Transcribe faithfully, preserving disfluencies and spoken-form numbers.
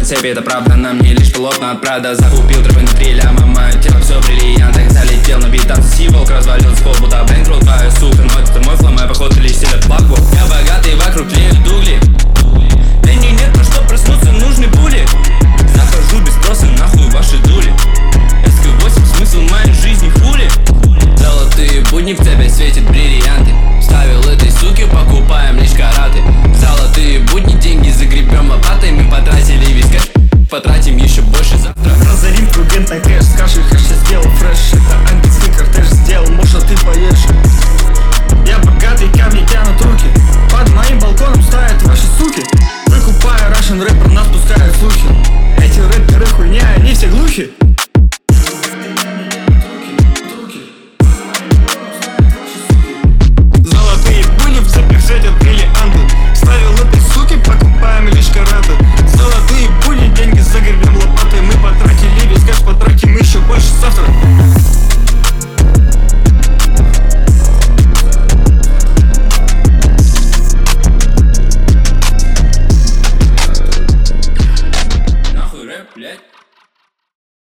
цепи, это правда. На мне лишь полотна от Прада. Закупил тропы на три ляма, мое тело все в бриллиантах. Залетел на бит, танцы Сиволк, развалил с пол, будто бэнкролл. Твоя сука, но это мой флом, мой поход или стиль плакву. Я богатый, вокруг тлеют угли. Денег нет, на что проснуться, нужны пули. Захожу без спроса, нахуй ваши дули. эс ка восемь, смысл моей жизни хули. Золотые будни, в тебе светят бриллианты. Ставил этой суке, покупаем лишь караты. Золотые будни, деньги загребем лопатой. Мы потратили весь кэш, потратим еще больше завтра. Разорим кругент на кэш.